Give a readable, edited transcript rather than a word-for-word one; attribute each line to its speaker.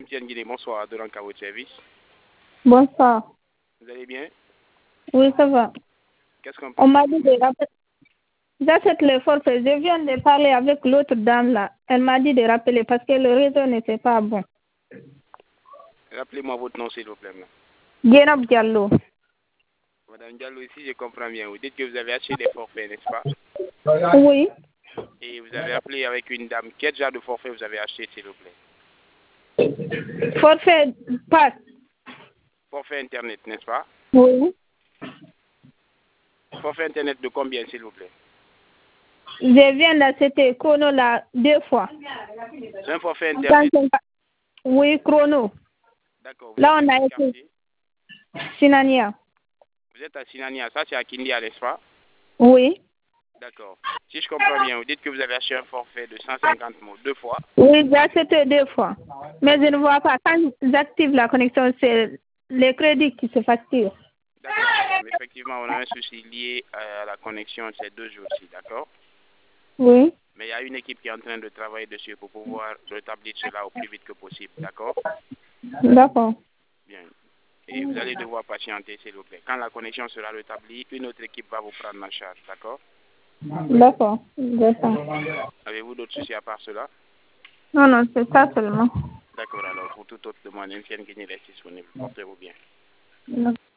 Speaker 1: Tiens Guinée, bonsoir, de à votre service.
Speaker 2: Bonsoir.
Speaker 1: Vous allez bien?
Speaker 2: Oui, ça va.
Speaker 1: Qu'est-ce qu'on peut
Speaker 2: On m'a dit de rappeler. J'achète le forfait. Je viens de parler avec l'autre dame là. Elle m'a dit de rappeler parce que le réseau n'était pas bon.
Speaker 1: Rappelez-moi votre nom, s'il vous plaît.
Speaker 2: Guénab Diallo.
Speaker 1: Madame Diallo, ici, je comprends bien. Vous dites que vous avez acheté des forfaits, n'est-ce pas?
Speaker 2: Oui.
Speaker 1: Et vous avez appelé avec une dame. Quel genre de forfait vous avez acheté, s'il vous plaît?
Speaker 2: Forfait passe.
Speaker 1: Forfait Internet, n'est-ce pas?
Speaker 2: Oui.
Speaker 1: Forfait Internet de combien, s'il vous plaît?
Speaker 2: Je viens d'acheter chrono là 2 fois.
Speaker 1: C'est un forfait Internet?
Speaker 2: Oui, chrono.
Speaker 1: D'accord.
Speaker 2: Là, on a été Sinania.
Speaker 1: Vous êtes à Sinania. Ça, c'est à Kindia, n'est-ce pas?
Speaker 2: Oui.
Speaker 1: D'accord. Si je comprends bien, vous dites que vous avez acheté un forfait de 150 mots 2 fois.
Speaker 2: Oui, j'ai acheté 2 fois. Mais je ne vois pas. Quand j'active la connexion, c'est les crédits qui se facturent.
Speaker 1: D'accord, madame. Effectivement, on a un souci lié à la connexion ces 2 jours-ci, d'accord?
Speaker 2: Oui.
Speaker 1: Mais il y a une équipe qui est en train de travailler dessus pour pouvoir rétablir cela au plus vite que possible, d'accord?
Speaker 2: D'accord.
Speaker 1: Bien. Et vous allez devoir patienter, s'il vous plaît. Quand la connexion sera rétablie, une autre équipe va vous prendre en charge, d'accord?
Speaker 2: D'accord. D'accord.
Speaker 1: Avez-vous d'autres soucis à part cela?
Speaker 2: Non, non, c'est ça seulement.
Speaker 1: D'accord, alors pour toute autre demande, une chaîne qui reste disponible. Portez-vous bien.
Speaker 2: Non.